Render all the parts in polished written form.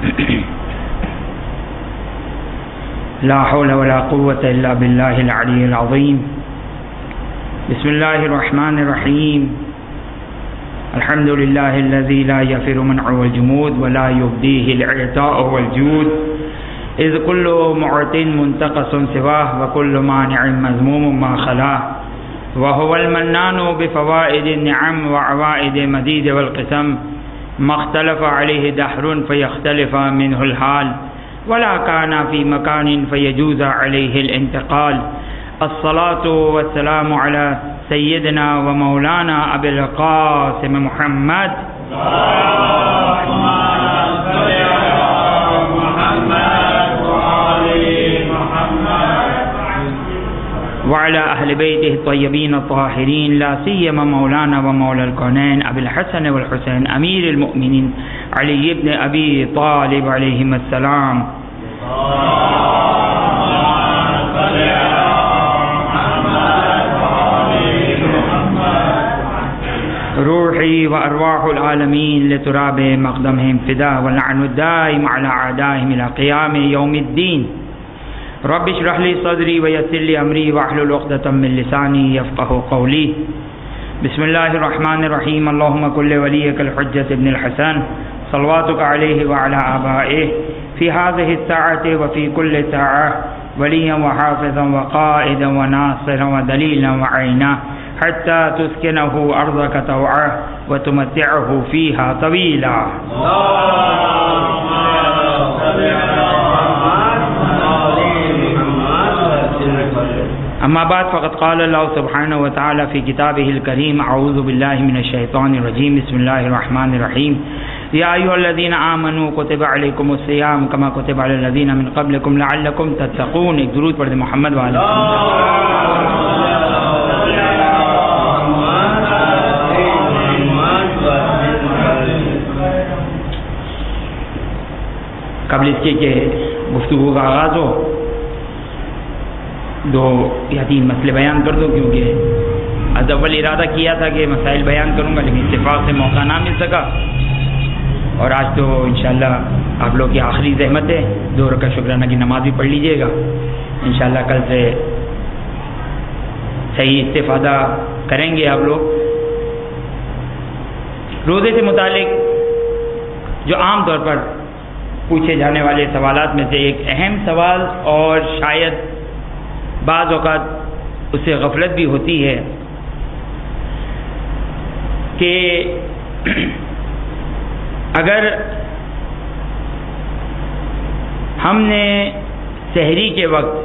لا حول ولا قوة إلا بالله العلي العظيم. بسم الله الرحمن الرحيم. الحمد لله الذي لا يفر منع والجمود ولا يبديه الإعطاء والجود، إذ كل معط منتقص سواه وكل مانع مذموم ما خلاه، وهو المنان بفوائد النعم وعوائد مزيد والقسم، ما اختلف عليه دهر فيختلف منه الحال، ولا كان في مكان فيجوز عليه الانتقال. الصلاة والسلام على سيدنا ومولانا أبي القاسم محمد وعلى أهل بيته الطيبين الطاهرين، لا سيما مولانا ومولى الكونين أبي الحسن والحسين أمير المؤمنين علي بن أبي طالب عليهم السلام. روحي وأرواح العالمين لتراب مقدمهم فداء، واللعن الدائم على أعدائهم إلى قيام يوم الدين. رب اشرح لي صدري ويسر لي أمري واحلل عقدة من لساني يفقهوا قولي. بسم الله الرحمن الرحيم. اللهم كن لوليك الحجة ابن الحسن صلواتك عليه وعلى آبائه في هذه الساعة وفي كل ساعة وليا وحافظا وقائدا وناصرا ودليلا وعينا، حتى تسكنه أرضك طوعا وتمتعه فيها طويلا. أما بعد، فقد قال الله سبحانه وتعالى في كتابه الكريم: أعوذ بالله من الشيطان الرجيم، بسم الله الرحمن الرحيم. يا أيها الذين آمنوا كتب عليكم الصيام كما كتب على الذين من قبلكم لعلكم تتقون. ایک درود پڑھ دیں محمد وعلیہ قبل اس کے کہ گفتگو کا آغاز ہو، دو یا تین مسئلے بیان کر دو، کیونکہ از اول ارادہ کیا تھا کہ مسائل بیان کروں گا، لیکن اتفاق سے موقع نہ مل سکا، اور آج تو انشاءاللہ آپ لوگ کی آخری زحمت ہے، دو رکعت شکرانہ کی نماز بھی پڑھ لیجئے گا. انشاءاللہ کل سے صحیح استفادہ کریں گے آپ لوگ. روزے سے متعلق جو عام طور پر پوچھے جانے والے سوالات میں سے ایک اہم سوال، اور شاید بعض اوقات اس سے غفلت بھی ہوتی ہے، کہ اگر ہم نے سحری کے وقت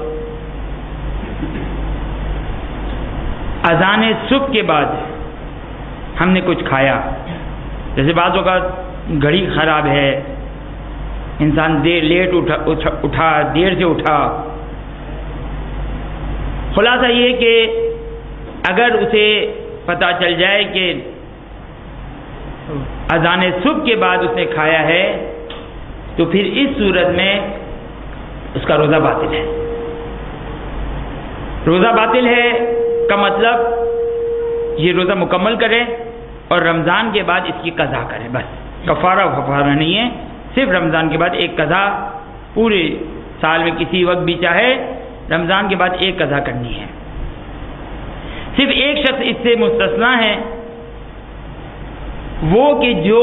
اذان صبح کے بعد ہم نے کچھ کھایا، جیسے بعض اوقات گھڑی خراب ہے، انسان لیٹ اٹھا دیر سے اٹھا، خلاصہ یہ کہ اگر اسے پتہ چل جائے کہ اذان صبح کے بعد اس نے کھایا ہے، تو پھر اس صورت میں اس کا روزہ باطل ہے. روزہ باطل ہے کا مطلب یہ روزہ مکمل کرے اور رمضان کے بعد اس کی قضا کرے، بس کفارہ نہیں ہے، صرف رمضان کے بعد ایک قضا، پورے سال میں کسی وقت بھی چاہے رمضان کے بعد ایک قضا کرنی ہے. صرف ایک شخص اس سے مستثنا ہے، وہ کہ جو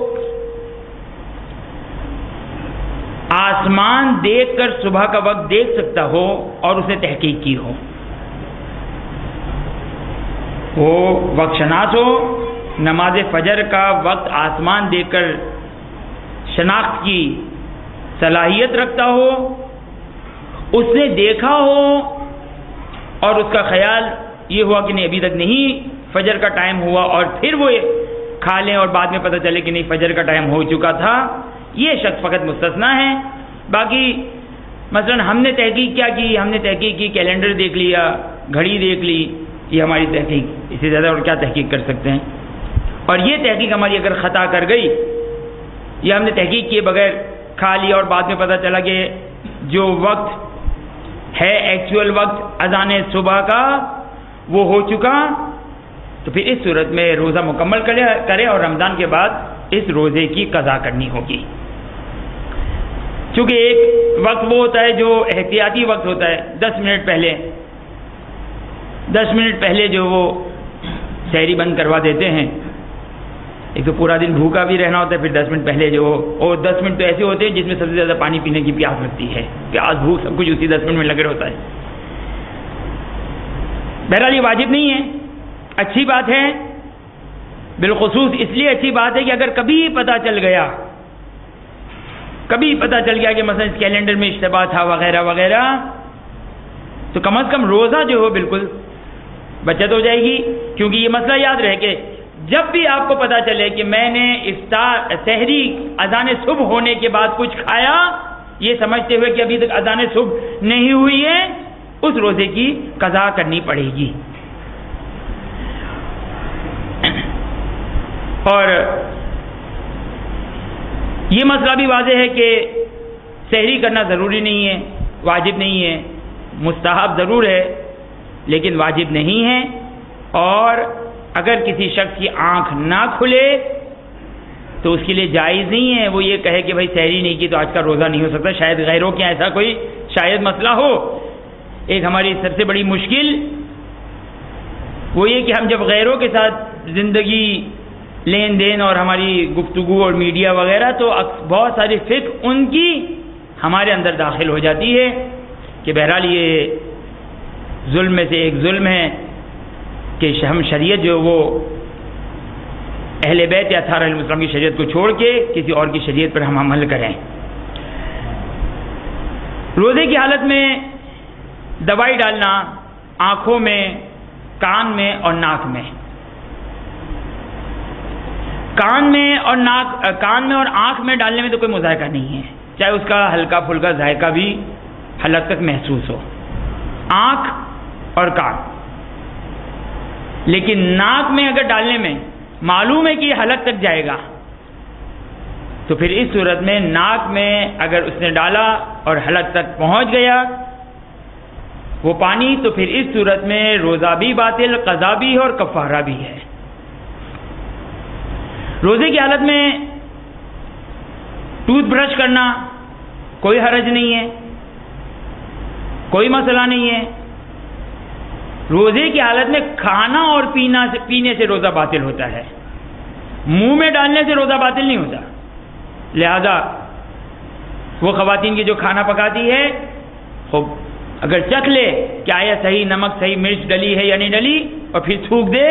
آسمان دیکھ کر صبح کا وقت دیکھ سکتا ہو اور اس نے تحقیق کی ہو، وہ وقت شناس ہو، نماز فجر کا وقت آسمان دیکھ کر شناخت کی صلاحیت رکھتا ہو، اس نے دیکھا ہو اور اس کا خیال یہ ہوا کہ نہیں ابھی تک نہیں فجر کا ٹائم ہوا، اور پھر وہ کھا لیں اور بعد میں پتہ چلے کہ نہیں فجر کا ٹائم ہو چکا تھا، یہ شخص فقط مستثنا ہے. باقی مثلا ہم نے تحقیق کیا کی، ہم نے تحقیق کی، کیلنڈر دیکھ لیا، گھڑی دیکھ لی، یہ ہماری تحقیق، اس سے زیادہ اور کیا تحقیق کر سکتے ہیں. اور یہ تحقیق ہماری اگر خطا کر گئی، یا ہم نے تحقیق کیے بغیر کھا لیا اور بعد میں پتہ چلا کہ جو وقت ہے ایکچوئل وقت اذان صبح کا وہ ہو چکا، تو پھر اس صورت میں روزہ مکمل کرے اور رمضان کے بعد اس روزے کی قضا کرنی ہوگی. چونکہ ایک وقت وہ ہوتا ہے جو احتیاطی وقت ہوتا ہے، 10 منٹ پہلے جو وہ سحری بند کروا دیتے ہیں. ایک تو پورا دن بھوکا بھی رہنا ہوتا ہے، پھر 10 منٹ پہلے جو، اور 10 منٹ تو ایسے ہوتے ہیں جس میں سب سے زیادہ پانی پینے کی پیاس لگتی ہے، پیاس بھوک سب کچھ اسی 10 منٹ میں لگے ہوتا ہے. بہرحال یہ واجب نہیں ہے، اچھی بات ہے، بالخصوص اس لیے اچھی بات ہے کہ اگر کبھی پتہ چل گیا کہ مثلا اس کیلنڈر میں اشتباہ تھا وغیرہ وغیرہ، تو کم از کم روزہ جو ہو بالکل بچت ہو جائے گی. کیونکہ یہ مسئلہ یاد رہے کہ جب بھی آپ کو پتا چلے کہ میں نے سحری اذان صبح ہونے کے بعد کچھ کھایا، یہ سمجھتے ہوئے کہ ابھی تک اذان صبح نہیں ہوئی ہے، اس روزے کی قضا کرنی پڑے گی. اور یہ مسئلہ بھی واضح ہے کہ سحری کرنا ضروری نہیں ہے، واجب نہیں ہے، مستحب ضرور ہے لیکن واجب نہیں ہے. اور اگر کسی شخص کی آنکھ نہ کھلے تو اس کے لیے جائز نہیں ہے وہ یہ کہے کہ بھائی سحری نہیں کی تو آج کا روزہ نہیں ہو سکتا. شاید غیروں کے ایسا کوئی شاید مسئلہ ہو. ایک ہماری سب سے بڑی مشکل وہ یہ کہ ہم جب غیروں کے ساتھ زندگی لین دین اور ہماری گفتگو اور میڈیا وغیرہ، تو بہت ساری فکر ان کی ہمارے اندر داخل ہو جاتی ہے کہ بہرحال یہ ظلم میں سے ایک ظلم ہے کہ ہم شریعت جو وہ اہل بیت یا اطہار علیہ السلام کی شریعت کو چھوڑ کے کسی اور کی شریعت پر ہم عمل کریں. روزے کی حالت میں دوائی ڈالنا آنکھوں میں، کان میں اور ناک میں، کان میں اور آنکھ میں ڈالنے میں تو کوئی مذائقہ نہیں ہے، چاہے اس کا ہلکا پھلکا ذائقہ بھی حلق تک محسوس ہو، آنکھ اور کان. لیکن ناک میں اگر ڈالنے میں معلوم ہے کہ یہ حلق تک جائے گا تو پھر اس صورت میں ناک میں اگر اس نے ڈالا اور حلق تک پہنچ گیا وہ پانی، تو پھر اس صورت میں روزہ بھی باطل، قضا بھی اور کفارہ بھی ہے. روزے کی حالت میں ٹوتھ برش کرنا کوئی حرج نہیں ہے، کوئی مسئلہ نہیں ہے. روزے کی حالت میں کھانا اور پینے سے روزہ باطل ہوتا ہے، منہ میں ڈالنے سے روزہ باطل نہیں ہوتا. لہذا وہ خواتین کی جو کھانا پکاتی ہے خوب اگر چکھ لے کہ آیا صحیح نمک صحیح مرچ ڈلی ہے یا نہیں ڈلی اور پھر تھوک دے،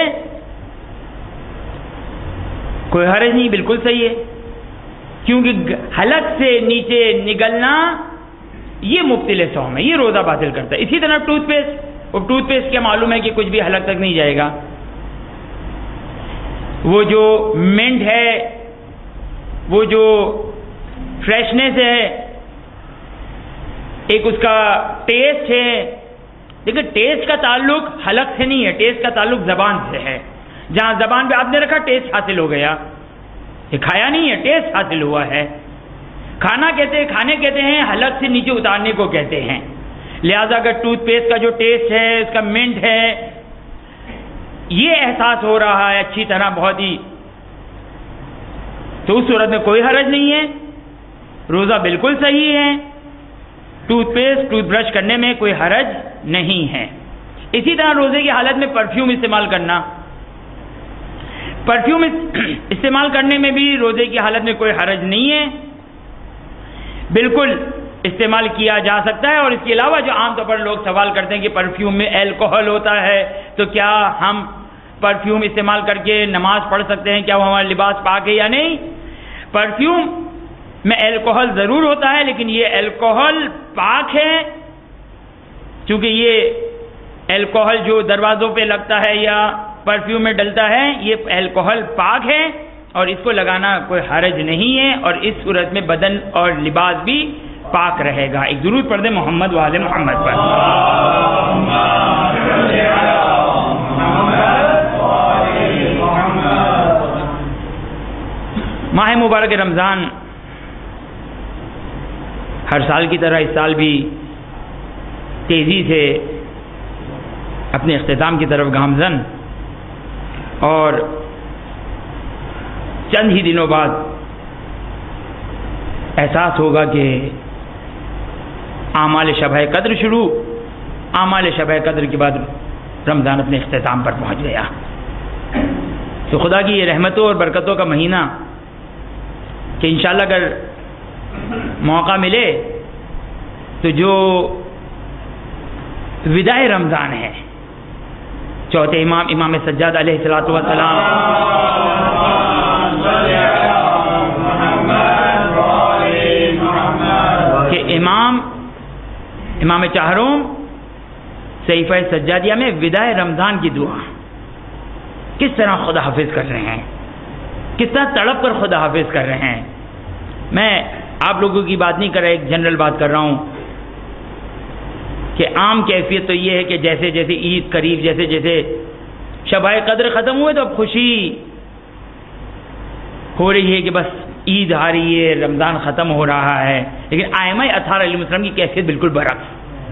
کوئی حرج نہیں، بالکل صحیح ہے. کیونکہ حلق سے نیچے نگلنا یہ مبطل صوم ہے، یہ روزہ باطل کرتا ہے. اسی طرح ٹوتھ پیسٹ کیا معلوم ہے کہ کچھ بھی حلق تک نہیں جائے گا. وہ جو منٹ ہے، وہ جو فریشنس ہے، ایک اس کا ٹیسٹ ہے. لیکن ٹیسٹ کا تعلق حلق سے نہیں ہے، ٹیسٹ کا تعلق زبان سے ہے. جہاں زبان پہ آپ نے رکھا ٹیسٹ حاصل ہو گیا، یہ کھایا نہیں ہے، ٹیسٹ حاصل ہوا ہے. کھانے کہتے ہیں حلق سے نیچے اتارنے کو کہتے ہیں. لہذا اگر ٹوتھ پیسٹ کا جو ٹیسٹ ہے، اس کا منٹ ہے، یہ احساس ہو رہا ہے اچھی طرح بہت ہی، تو اس صورت میں کوئی حرج نہیں ہے، روزہ بالکل صحیح ہے. ٹوتھ برش کرنے میں کوئی حرج نہیں ہے. اسی طرح روزے کی حالت میں پرفیوم استعمال کرنا، پرفیوم استعمال کرنے میں بھی روزے کی حالت میں کوئی حرج نہیں ہے، بالکل استعمال کیا جا سکتا ہے. اور اس کے علاوہ جو عام طور پر لوگ سوال کرتے ہیں کہ پرفیوم میں الکوہل ہوتا ہے تو کیا ہم پرفیوم استعمال کر کے نماز پڑھ سکتے ہیں، کیا وہ ہمارا لباس پاک ہے یا نہیں؟ پرفیوم میں الکوہل ضرور ہوتا ہے لیکن یہ الکوہل پاک ہے، چونکہ یہ الکوہل جو دروازوں پہ لگتا ہے یا پرفیوم میں ڈلتا ہے یہ الکوہل پاک ہے اور اس کو لگانا کوئی حرج نہیں ہے. اور اس صورت میں بدن اور لباس بھی پاک رہے گا. ایک درود پڑھ دیں محمد وآل محمد پر. ماہ مبارک رمضان ہر سال کی طرح اس سال بھی تیزی سے اپنے اختتام کی طرف گامزن، اور چند ہی دنوں بعد احساس ہوگا کہ اعمال شب قدر شروع، اعمال شب قدر کے بعد رمضان اپنے اختتام پر پہنچ گیا. تو خدا کی یہ رحمتوں اور برکتوں کا مہینہ کہ انشاءاللہ اگر موقع ملے تو جو وداع رمضان ہے، چوتھے امام سجاد علیہ الصلوۃ والسلام کہ امام چہارم صحیفہ سجادیہ میں وداع رمضان کی دعا کس طرح خدا حافظ کر رہے ہیں، کس طرح تڑپ کر خدا حافظ کر رہے ہیں. میں آپ لوگوں کی بات نہیں کر رہا، ایک جنرل بات کر رہا ہوں کہ عام کیفیت تو یہ ہے کہ جیسے جیسے عید قریب، جیسے جیسے شب قدر ختم ہوئے تو اب خوشی ہو رہی ہے کہ بس عید آ رہی ہے، رمضان ختم ہو رہا ہے. لیکن ائمہ اطہار علیہ السلام کی کیفیت بالکل برعکس،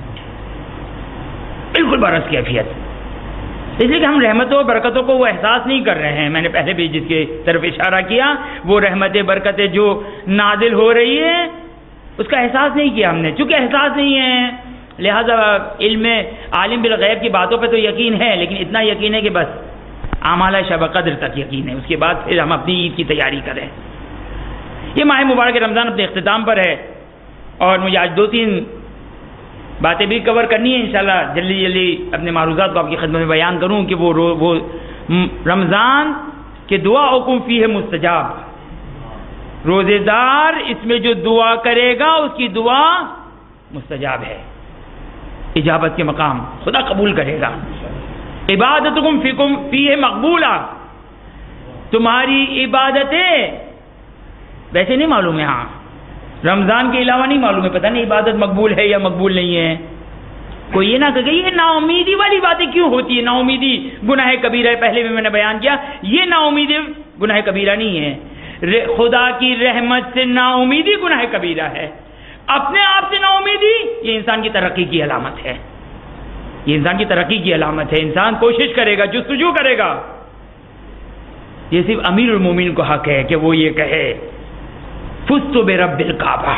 بالکل برعکس کیفیت. اس لیے کہ ہم رحمتوں و برکتوں کو وہ احساس نہیں کر رہے ہیں. میں نے پہلے بھی جس کی طرف اشارہ کیا، وہ رحمتیں برکتیں جو نازل ہو رہی ہیں اس کا احساس نہیں کیا ہم نے. چونکہ احساس نہیں ہے لہذا علم عالم بالغیب کی باتوں پہ تو یقین ہے، لیکن اتنا یقین ہے کہ بس اعمال شب قدر تک یقین ہے، اس کے بعد پھر ہم اپنی عید کی تیاری کریں. یہ ماہ مبارک رمضان اپنے اختتام پر ہے اور مجھے آج 2-3 باتیں بھی کور کرنی ہیں. انشاءاللہ جلدی جلدی اپنے معروضات کو آپ کی خدمت میں بیان کروں کہ وہ رمضان کے دعا حکم فی ہے مستجاب. روزے دار اس میں جو دعا کرے گا اس کی دعا مستجاب ہے، اجابت کے مقام خدا قبول کرے گا. عبادتکم فی ہے مقبولہ، تمہاری عبادتیں ویسے نہیں معلوم ہے، ہاں رمضان کے علاوہ نہیں معلوم ہے، پتہ نہیں عبادت مقبول ہے یا مقبول نہیں ہے. کوئی یہ نہ کہے یہ نا امیدی والی باتیں کیوں ہوتی ہے. نا امیدی گناہ کبیرہ ہے، پہلے بھی میں نے بیان کیا. یہ نا امیدی گناہ کبیرہ نہیں ہے، خدا کی رحمت سے نا امیدی گناہ کبیرہ ہے. اپنے آپ سے نا امیدی یہ انسان کی ترقی کی علامت ہے، یہ انسان کی ترقی کی علامت ہے. انسان کوشش کرے گا، جستجو کرے گا. یہ صرف امیر المومنین کو حق ہے کہ وہ یہ کہے فزت برب الکعبہ،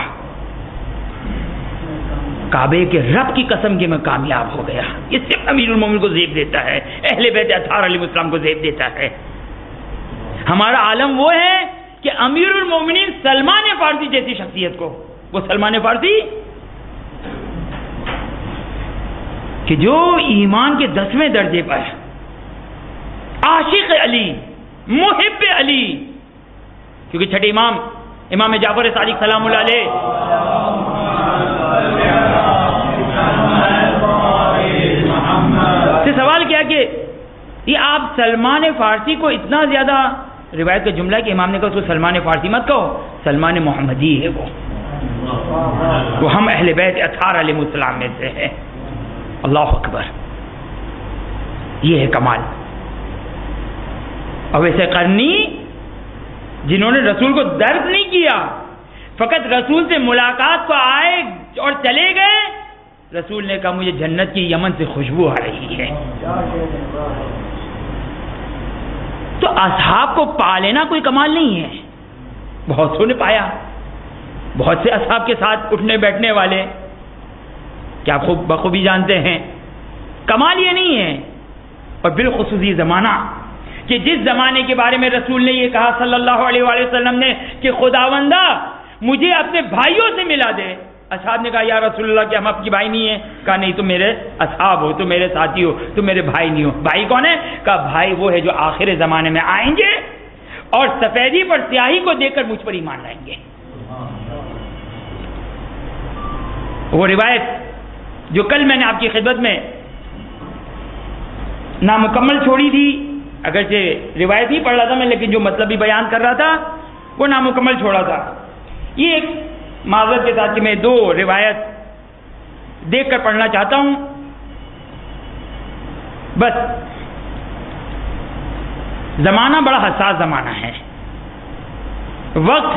کعبے کے رب کی قسم کہ میں کامیاب ہو گیا. یہ صرف امیر المومنین کو زیب دیتا ہے، اہل بیت اطہار علیہ السلام کو زیب دیتا ہے. ہمارا عالم وہ ہے کہ امیر المومنین سلمان فارسی جیسی شخصیت کو، وہ سلمان فارسی کہ جو ایمان کے 10ویں درجے پر عاشق علی، محب علی، کیونکہ چھٹے امام جعفر صادق سلام اللہ علیہ سے سوال کیا کہ یہ آپ سلمان فارسی کو اتنا زیادہ، روایت کا جملہ ہے کہ امام نے کہا اس کو سلمان فارسی مت کہو، سلمان محمدی ہے وہ ہم اہل بیت اطہار علیہ السلام میں سے ہے. اللہ اکبر، یہ ہے کمال. اور ویسے قرنی جنہوں نے رسول کو درد نہیں کیا، فقط رسول سے ملاقات کو آئے اور چلے گئے. رسول نے کہا مجھے جنت کی یمن سے خوشبو آ رہی ہے. تو اصحاب کو پا لینا کوئی کمال نہیں ہے. بہت سو نے پایا، بہت سے اصحاب کے ساتھ اٹھنے بیٹھنے والے، کیا خوب بخوبی جانتے ہیں. کمال یہ نہیں ہے. اور بالخصوص یہ زمانہ کہ جس زمانے کے بارے میں رسول نے یہ کہا صلی اللہ علیہ وآلہ وسلم نے کہ خداوندہ مجھے اپنے بھائیوں سے ملا دے. اصحاب نے کہا یا رسول اللہ کہ ہم آپ کی بھائی نہیں ہیں؟ کہا نہیں، تم میرے اصحاب ہو، تم میرے ساتھی ہو، تم میرے بھائی نہیں ہو. بھائی کون ہے؟ کہا بھائی وہ ہے جو آخر زمانے میں آئیں گے اور سفیدی پر سیاہی کو دیکھ کر مجھ پر ایمان لائیں گے. وہ روایت جو کل میں نے آپ کی خدمت میں نامکمل چھوڑی تھی، اگرچہ روایت ہی پڑھ رہا تھا میں لیکن جو مطلب بھی بیان کر رہا تھا وہ نامکمل چھوڑا تھا. یہ ایک معذرت کے ساتھ کہ میں 2 روایت دیکھ کر پڑھنا چاہتا ہوں. بس زمانہ بڑا حساس زمانہ ہے. وقت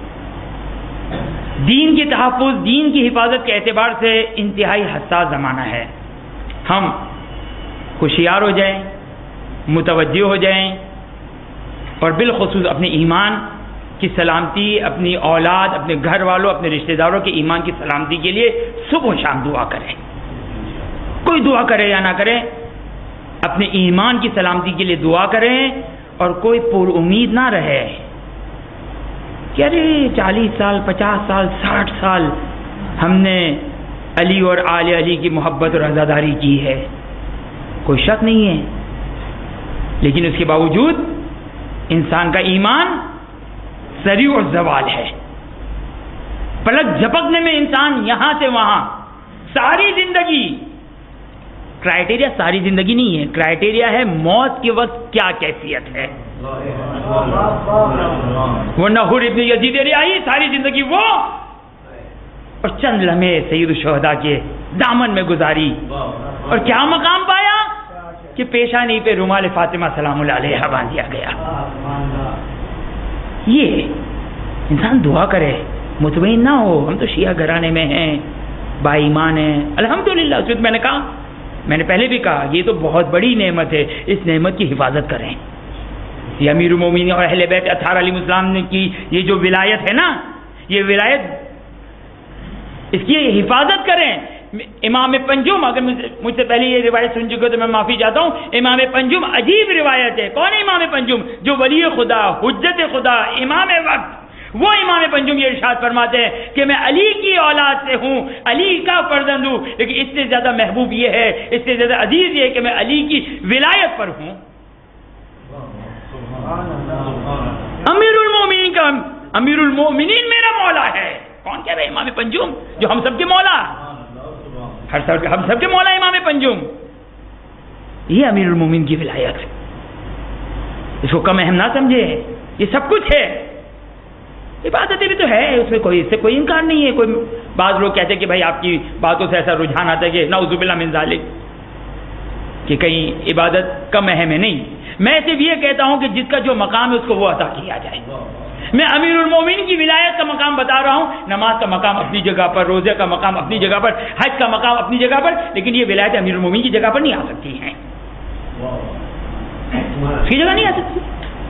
دین کی تحفظ، دین کی حفاظت کے اعتبار سے انتہائی حساس زمانہ ہے. ہم ہوشیار ہو جائیں، متوجہ ہو جائیں اور بالخصوص اپنے ایمان کی سلامتی، اپنی اولاد، اپنے گھر والوں، اپنے رشتہ داروں کے ایمان کی سلامتی کے لیے صبح و شام دعا کریں. کوئی دعا کرے یا نہ کرے، اپنے ایمان کی سلامتی کے لیے دعا کریں، اور کوئی پر امید نہ رہے کہ ارے 40 سال 50 سال 60 سال ہم نے علی اور آل علی کی محبت اور عزاداری کی ہے. کوئی شک نہیں ہے، لیکن اس کے باوجود انسان کا ایمان سریع الزوال ہے. پلک جھپکنے میں انسان یہاں سے وہاں، ساری زندگی، کرائٹیریا ساری زندگی نہیں ہے، کرائٹیریا ہے موت کے وقت کیا کیفیت ہے. وہ نحور ابن یزید ریائی ساری زندگی وہ اور چند لمحے سید الشہداء کے دامن میں گزاری، اور کیا مقام پایا کہ پیشانی پہ رومال فاطمہ سلام اللہ علیہا باندھ دیا گیا. یہ انسان دعا کرے، مطمئن نہ ہو. ہم تو شیعہ گھرانے میں ہیں، با ایمان ہیں الحمدللہ. اس وقت میں نے کہا، میں نے پہلے بھی کہا، یہ تو بہت بڑی نعمت ہے، اس نعمت کی حفاظت کریں. یہ امیر المومنین اور اہل بیت اطہار علیہ السلام کی یہ جو ولایت ہے نا، یہ ولایت، اس کی حفاظت کریں. امام پنجم، اگر مجھ سے پہلے یہ روایت سن چکے تو میں معافی چاہتا ہوں. امام پنجم عجیب روایت ہے. کون ہے امام پنجم؟ جو ولی خدا، حجت خدا، امام وقت. وہ امام پنجم یہ ارشاد فرماتے ہیں کہ میں علی کی اولاد سے ہوں، علی کا فرزند ہوں، لیکن اس سے زیادہ محبوب یہ ہے، اس سے زیادہ عزیز یہ ہے کہ میں علی کی ولایت پر ہوں. امیر المومنین کا امیر المومنین میرا مولا ہے. کون کہہ رہے امام پنجم؟ جو ہم سب کے مولا، ہم سب کے مولا امام پنجم. یہ امیر المومنین کی ولایت ہے، اس کو کم اہم نہ سمجھے. یہ سب کچھ ہے، عبادتیں بھی تو ہے، اس میں کوئی، اس سے کوئی انکار نہیں ہے. کوئی بعض لوگ کہتے ہیں کہ بھائی آپ کی باتوں سے ایسا رجحان آتا ہے کہ نعوذ باللہ من ذالک، کہ کہیں عبادت کم اہم ہے. نہیں، میں صرف یہ کہتا ہوں کہ جس کا جو مقام ہے اس کو وہ عطا کیا جائے. میں امیر المومنین کی ولایت کا مقام بتا رہا ہوں. نماز کا مقام اپنی جگہ پر، روزے کا مقام اپنی جگہ پر، حج کا مقام اپنی جگہ پر، لیکن یہ ولایت امیر المومنین کی جگہ پر نہیں آ سکتی ہیں، اس کی جگہ نہیں آ سکتی.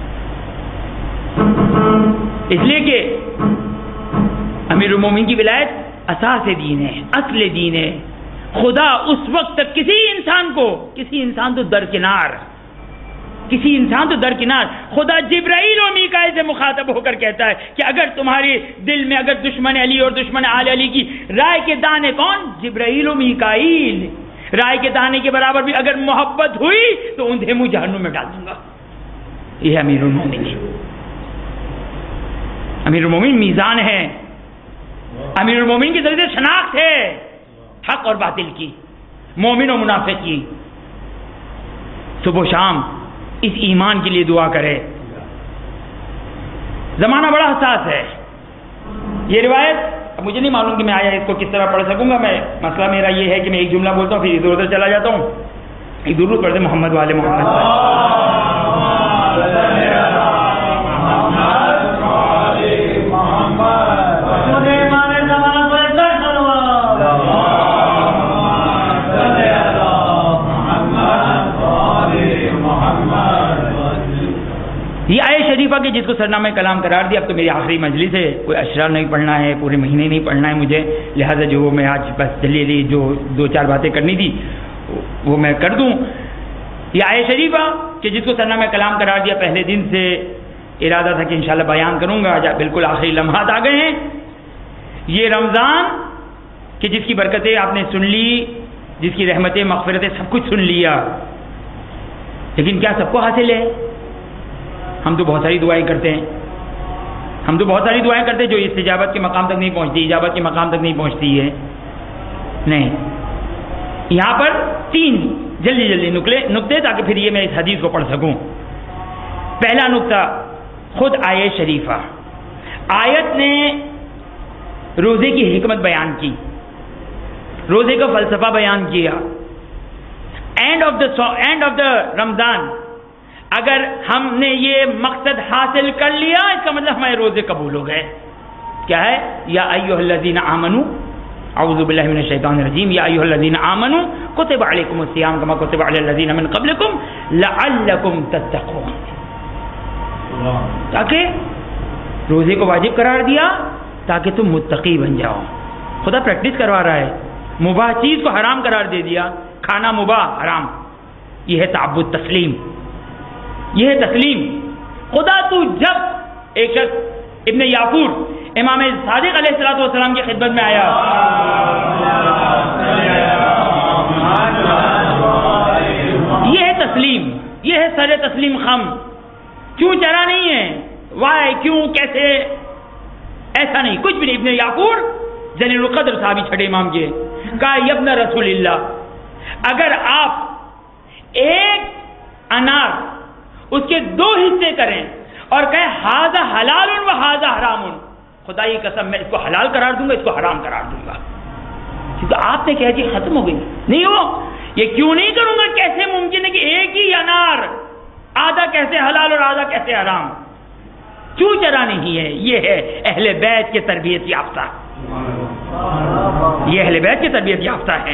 اس لیے کہ امیر المومنین کی ولایت اساس دین ہے، اصل دین ہے. خدا اس وقت تک کسی انسان تو درکنار، کسی انسان تو درکنار. خدا جبرائیل و میکائیل سے مخاطب ہو کر کہتا ہے کہ اگر تمہارے دل میں اگر دشمن علی اور دشمن آل علی کی رائے کے دانے، کون؟ جبرائیل و میکائیل، رائے کے دانے کے برابر بھی اگر محبت ہوئی تو انہیں منہ جہنم میں ڈال دوں گا. یہ امیر المومنین. امیر المومنین میزان ہے. امیر المومنین کی ذریعے شناخت ہے حق اور باطل کی، مومن و منافق کی. صبح و شام اس ایمان کے لیے دعا کرے. زمانہ بڑا حساس ہے. یہ روایت اب مجھے نہیں معلوم کہ میں آیا اس کو کس طرح پڑھ سکوں گا. میں مسئلہ میرا یہ ہے کہ میں ایک جملہ بولتا ہوں پھر ادھر ادھر چلا جاتا ہوں. ایک درود پڑھتے محمد والے محمد. یہ آیت شریفہ کے جس کو سرنامہ کلام قرار دیا. اب تو میری آخری مجلس ہے، کوئی اشرار نہیں پڑھنا ہے، پورے مہینے نہیں پڑھنا ہے مجھے، لہٰذا جو میں آج بس جلی جو 2-4 باتیں کرنی تھی وہ میں کر دوں. یہ آیت شریفہ کہ جس کو سرنامہ کلام قرار دیا، پہلے دن سے ارادہ تھا کہ انشاءاللہ بیان کروں گا، بالکل آخری لمحات آ گئے ہیں. یہ رمضان کہ جس کی برکتیں آپ نے سن لی، جس کی رحمتیں مغفرتیں سب کچھ سن لیا، لیکن کیا سب کو حاصل ہے؟ ہم تو بہت ساری دعائیں کرتے ہیں، جو استجابت کے مقام تک نہیں پہنچتی، اجابت کے مقام تک نہیں پہنچتی ہے. نہیں، یہاں پر 3 جلدی نقطے تاکہ پھر یہ میں اس حدیث کو پڑھ سکوں. پہلا نقطہ خود آیت شریفہ. آیت نے روزے کی حکمت بیان کی، روزے کا فلسفہ بیان کیا. اینڈ آف دا رمضان اگر ہم نے یہ مقصد حاصل کر لیا، اس کا مطلب ہمارے روزے قبول ہو گئے. کیا ہے؟ یا ایھا الذین آمنوا، اعوذ باللہ من الشیطان الرجیم، یا ایھا الذین آمنوا کتب علیکم الصیام کما کتب علی الذین من قبلکم لعلکم تتقون. تاکہ روزے کو واجب قرار دیا تاکہ تم متقی بن جاؤ. خدا پریکٹس کروا رہا ہے. مباح چیز کو حرام قرار دے دیا, کھانا مباح حرام. یہ ہے تعبد, تسلیم. یہ ہے تسلیم. خدا تو جب ایک شخص ابن یافور امام صادق علیہ الصلوۃ والسلام کی خدمت میں آیا, یہ ہے تسلیم, یہ ہے سر تسلیم خم. کیوں چرا نہیں ہے, وائے, کیوں, کیسے, ایسا نہیں, کچھ بھی نہیں. ابن یافور جلیل القدر صحابی چھٹے امام کے, کہا یبن رسول اللہ, اگر آپ ایک انار اس کے 2 حصے کریں اور کہیں ہذا حلال و ہذا حرام, خدا کی قسم میں اس کو حلال قرار دوں گا, اس کو حرام قرار دوں گا. کیونکہ آپ نے کہا جی ختم ہو گئی, نہیں ہو, یہ کیوں نہیں کروں گا, کیسے ممکن ہے کہ ایک ہی انار آدھا کیسے حلال اور آدھا کیسے حرام, کیوں چرا نہیں ہے. یہ ہے اہل بیت کے تربیت یافتہ, یہ اہل بیت کے تربیت یافتہ ہیں.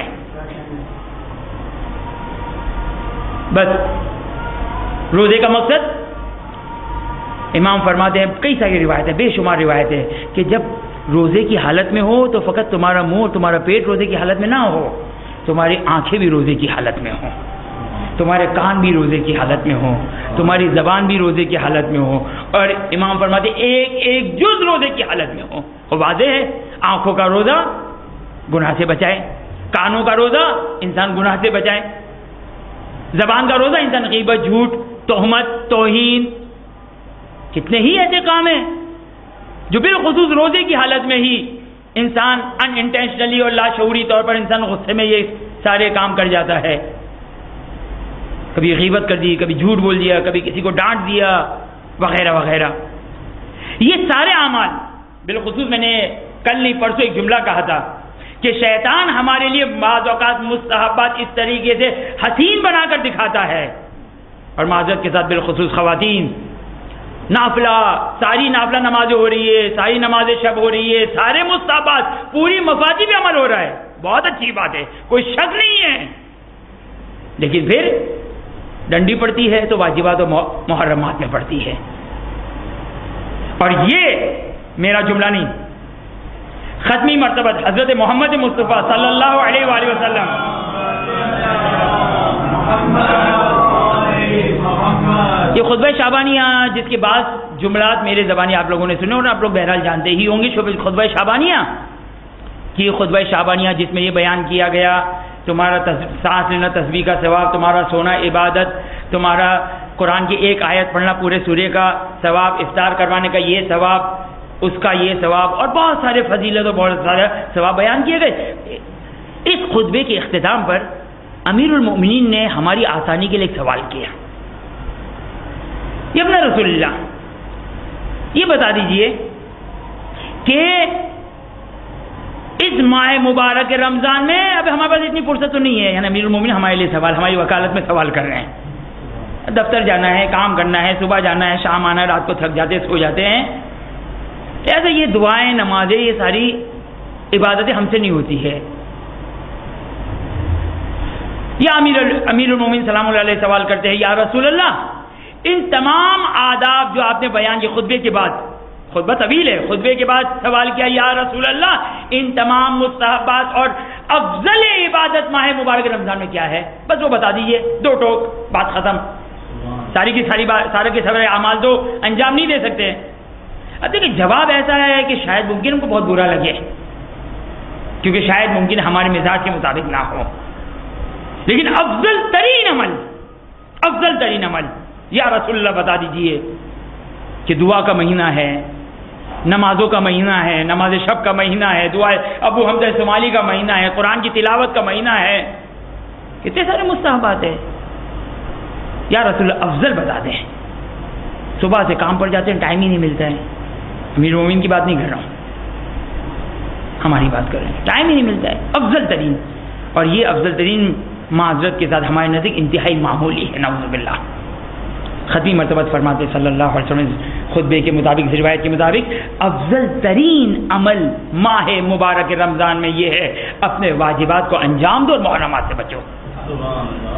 بس روزے کا مقصد امام فرماتے ہیں, کئی ساری روایتیں, بے شمار روایتیں, کہ جب روزے کی حالت میں ہو تو فقط تمہارا منہ, تمہارا پیٹ روزے کی حالت میں نہ ہو, تمہاری آنکھیں بھی روزے کی حالت میں ہوں, تمہارے کان بھی روزے کی حالت میں ہوں, تمہاری زبان بھی روزے کی حالت میں ہو, اور امام فرماتے ایک ایک جز روزے کی حالت میں ہو. وہ واضح ہے, آنکھوں کا روزہ گناہ سے بچائے, کانوں کا روزہ انسان گناہ سے بچائے, زبان کا روزہ انسان غیبت, جھوٹ, تہمت, توہین, کتنے ہی ایسے کام ہیں جو بالخصوص روزے کی حالت میں ہی انسان ان انٹینشنلی اور لاشعوری طور پر انسان غصے میں یہ سارے کام کر جاتا ہے. کبھی غیبت کر دی, کبھی جھوٹ بول دیا, کبھی کسی کو ڈانٹ دیا, وغیرہ وغیرہ. یہ سارے اعمال, بالخصوص میں نے کل نہیں پرسوں ایک جملہ کہا تھا کہ شیطان ہمارے لیے بعض اوقات مستحبات اس طریقے سے حسین بنا کر دکھاتا ہے, اور معذرت کے ساتھ بالخصوص خواتین, نافلہ, ساری نافلہ نمازیں ہو رہی ہے, ساری نماز شب ہو رہی ہے, سارے مستحبات, پوری مفاتی پہ عمل ہو رہا ہے, بہت اچھی بات ہے, کوئی شک نہیں ہے. لیکن پھر ڈنڈی پڑتی ہے تو واجبات و محرمات میں پڑتی ہے. اور یہ میرا جملہ نہیں, ختمی مرتبہ حضرت محمد مصطفیٰ صلی اللہ علیہ وآلہ وسلم یہ خطبہ شعبانیہ, جس کے بعد جملات میرے زبانی آپ لوگوں نے سنے اور آپ لوگ بہرحال جانتے ہی ہوں گے, خطبہ شعبانیہ کی خطبہ شعبانیہ جس میں یہ بیان کیا گیا تمہارا سانس لینا تسبیح کا ثواب, تمہارا سونا عبادت, تمہارا قرآن کی ایک آیت پڑھنا پورے سورے کا ثواب, افطار کروانے کا یہ ثواب, اس کا یہ ثواب, اور بہت سارے فضیلت اور بہت سارے ثواب بیان کیے گئے. اس خطبے کے اختتام پر امیر المؤمنین نے ہماری آسانی کے لیے ایک سوال کیا, یہ اپنا رسول اللہ یہ بتا دیجئے کہ اس ماہ مبارک رمضان میں, اب ہمارے پاس اتنی فرصت تو نہیں ہے, یعنی امیر المومنین ہمارے لیے سوال, ہماری وکالت میں سوال کر رہے ہیں, دفتر جانا ہے, کام کرنا ہے, صبح جانا ہے, شام آنا ہے, رات کو تھک جاتے سو جاتے ہیں, ایسے یہ دعائیں, نمازیں, یہ ساری عبادتیں ہم سے نہیں ہوتی ہے. یا امیر المومنین سلام اللہ علیہ سوال کرتے ہیں, یا رسول اللہ ان تمام آداب جو آپ نے بیان کیے خطبے کے بعد, خطبہ طویل ہے, خطبے کے بعد سوال کیا, یا رسول اللہ ان تمام مستحبات اور افضل عبادت ماہ مبارک رمضان میں کیا ہے, بس وہ بتا دیجئے, 2 ٹوک, بات ختم. ساری کی ساری بات, سارے کے سارے اعمال تو انجام نہیں دے سکتے. اب دیکھیں جواب ایسا ہے کہ شاید ممکن ان کو بہت برا لگے, کیونکہ شاید ممکن ہمارے مزاج کے مطابق نہ ہو, لیکن افضل ترین عمل یا رسول اللہ بتا دیجئے کہ دعا کا مہینہ ہے, نمازوں کا مہینہ ہے, نماز شب کا مہینہ ہے, دعا ابو حمزہ شمالی کا مہینہ ہے, قرآن کی تلاوت کا مہینہ ہے, کتنے سارے مستحبات ہیں. یا رسول اللہ افضل بتا دیں. صبح سے کام پر جاتے ہیں, ٹائم ہی نہیں ملتا ہے. امیر المومنین کی بات نہیں کر رہا ہوں, ہماری بات کر رہے ہیں, ٹائم ہی نہیں ملتا ہے. افضل ترین, اور یہ افضل ترین معذرت کے ساتھ ہمارے نزدیک انتہائی معمولی ہے, نعوذ باللہ. ختمی مرتبہ فرماتے صلی اللہ علیہ وسلم خطبے کے مطابق, روایت کے مطابق, افضل ترین عمل ماہ مبارک رمضان میں یہ ہے اپنے واجبات کو انجام دو اور محرمات سے بچو.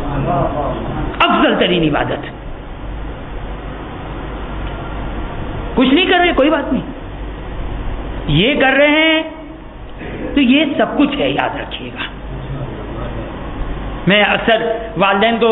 افضل ترین عبادت. کچھ نہیں کر رہے کوئی بات نہیں، یہ کر رہے ہیں تو یہ سب کچھ ہے، یاد رکھیے گا۔ میں اکثر والدین کو،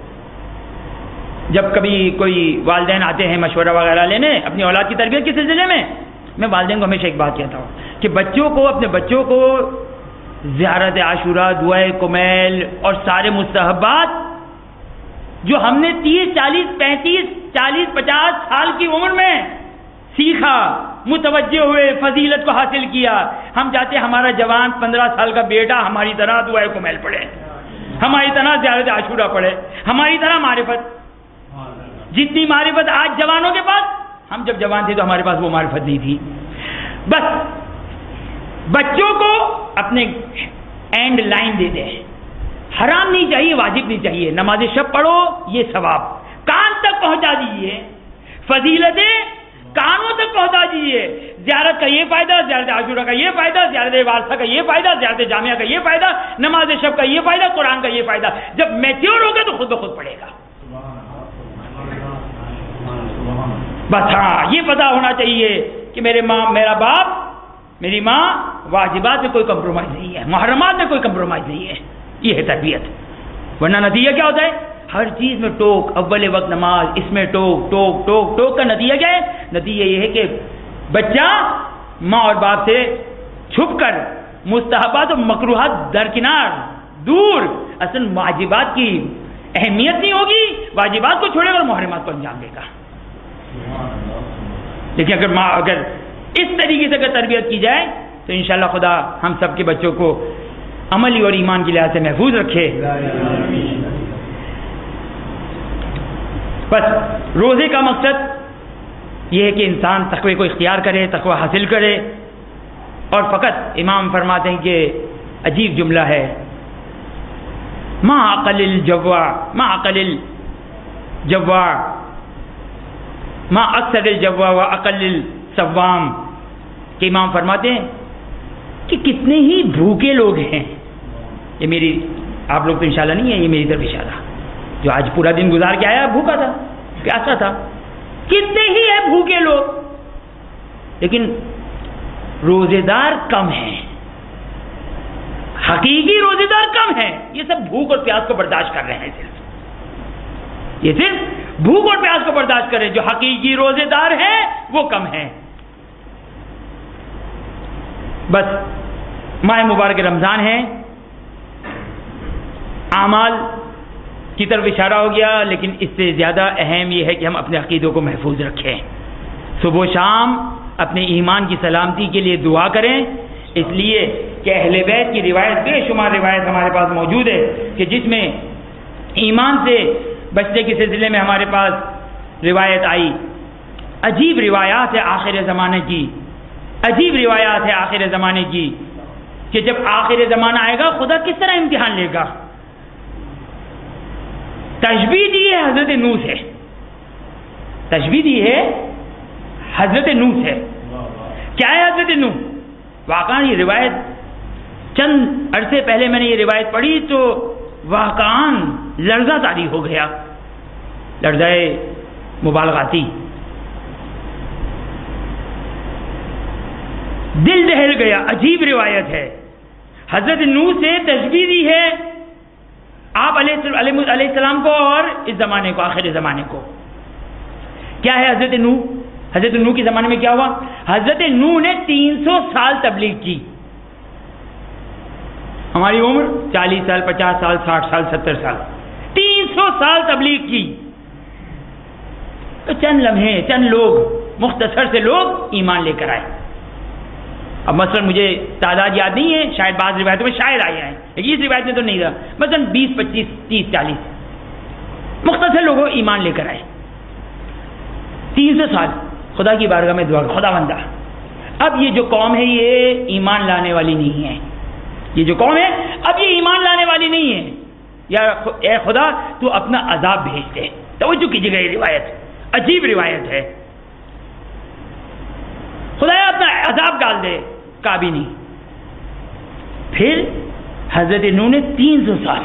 جب کبھی کوئی والدین آتے ہیں مشورہ وغیرہ لینے اپنی اولاد کی تربیت کے سلسلے میں والدین کو ہمیشہ ایک بات کہتا ہوں کہ اپنے بچوں کو زیارت عاشورہ، دعائے کمیل اور سارے مستحبات جو ہم نے 30 40 35 40 50 سال کی عمر میں سیکھا، متوجہ ہوئے، فضیلت کو حاصل کیا، ہم چاہتے ہیں ہمارا جوان 15 سال کا بیٹا ہماری طرح دعائے کمیل پڑھے، ہماری طرح زیارت عاشورہ پڑھے، ہماری طرح معرفت، جتنی معرفت آج جوانوں کے پاس، ہم جب جوان تھے تو ہمارے پاس وہ معرفت نہیں تھی۔ بس بچوں کو اپنے اینڈ لائن دے دیں، حرام نہیں چاہیے، واجب نہیں چاہیے، نماز شب پڑھو یہ ثواب کان تک پہنچا دیجیے، فضیلتیں کانوں تک پہنچا دیجیے، زیارت کا یہ فائدہ، زیارت عاشورہ کا یہ فائدہ، زیارت وارثہ کا یہ فائدہ، زیارت جامعہ کا یہ فائدہ، نماز شب کا یہ فائدہ، قرآن کا یہ فائدہ۔ جب میچور ہوگا تو خود بخود پڑھے گا۔ بس ہاں یہ پتہ ہونا چاہیے کہ میرا باپ، میری ماں واجبات میں کوئی کمپرومائز نہیں ہے، محرمات میں کوئی کمپرومائز نہیں ہے، یہ ہے تربیت۔ ورنہ نتیجہ کیا ہوتا ہے؟ ہر چیز میں ٹوک، اول وقت نماز، اس میں ٹوک ٹوک ٹوک ٹوک کا نتیجہ کیا ہے؟ نتیجہ یہ ہے کہ بچہ ماں اور باپ سے چھپ کر مستحبات اور مکروہات درکنار دور، اصل واجبات کی اہمیت نہیں ہوگی، واجبات کو چھوڑے اور محرمات کو انجام دے گا۔ لیکن اگر اس طریقے سے اگر تربیت کی جائے تو انشاءاللہ خدا ہم سب کے بچوں کو عملی اور ایمان کی لحاظ سے محفوظ رکھے۔ بس روزے کا مقصد یہ ہے کہ انسان تقوی کو اختیار کرے، تقوی حاصل کرے، اور فقط امام فرماتے ہیں کہ عجیب جملہ ہے، ما عقل الجوع ما اکثر الجوع و اقل الصوام، کہ امام فرماتے ہیں کہ کتنے ہی بھوکے لوگ ہیں، یہ میری، آپ لوگ تو انشاءاللہ نہیں ہے، یہ میری طرف اشارہ، جو آج پورا دن گزار کے آیا بھوکا تھا، پیاسا تھا، کتنے ہی ہیں بھوکے لوگ، لیکن روزے دار کم ہیں، حقیقی روزے دار کم ہیں، یہ سب بھوک اور پیاس کو برداشت کر رہے ہیں، یہ صرف بھوک اور پیاس کو برداشت کریں، جو حقیقی روزے دار ہیں وہ کم ہیں۔ بس ماہ مبارک رمضان ہے، اعمال کی طرف اشارہ ہو گیا، لیکن اس سے زیادہ اہم یہ ہے کہ ہم اپنے عقیدوں کو محفوظ رکھیں، صبح و شام اپنے ایمان کی سلامتی کے لیے دعا کریں، اس لیے کہ اہل بیت کی روایت، بے شمار روایت ہمارے پاس موجود ہے کہ جس میں ایمان سے بچنے کے سلسلے میں ہمارے پاس روایت آئی، عجیب روایات ہے آخر زمانے کی، عجیب روایات ہے آخر زمانے کی، کہ جب آخر زمانہ آئے گا خدا کس طرح امتحان لے گا۔ تشبیہ دی ہے حضرت نوح سے، تشبیہ دی ہے حضرت نوح سے۔ کیا ہے حضرت نوح؟ واقعاً یہ روایت چند عرصے پہلے میں نے یہ روایت پڑھی تو واقعاً لرزہ طاری ہو گیا، لرزہ مبالغاتی، دل دہل گیا، عجیب روایت ہے۔ حضرت نوح سے تشبیہ دی ہے آپ علیہ السلام کو اور اس زمانے کو، آخر زمانے کو۔ کیا ہے حضرت نوح؟ حضرت نوح کے زمانے میں کیا ہوا؟ حضرت نوح نے 300 سال تبلیغ کی، ہماری عمر 40 سال 50 سال 60 سال 70 سال، 300 سال تبلیغ کی، تو چند لمحے، چند لوگ، مختصر سے لوگ ایمان لے کر آئے۔ اب مثلا مجھے تعداد یاد نہیں ہے، شاید بعض روایتوں میں شاید آئے ہیں، لیکن اس روایت میں تو نہیں رہا، مثلا 20 25 30 40 مختصر لوگوں ایمان لے کر آئے۔ 300 سال خدا کی بارگاہ میں دعا، خدا بندہ اب یہ جو قوم ہے یہ ایمان لانے والی نہیں ہے، یہ جو قوم ہے اب یہ ایمان لانے والی نہیں ہے، یا اے خدا تو اپنا عذاب بھیج دے۔ توجہ کیجیے گا، یہ روایت عجیب روایت ہے، خدایا اپنا عذاب ڈال دے، کا بھی نہیں۔ پھر حضرت نوح نے 300 سال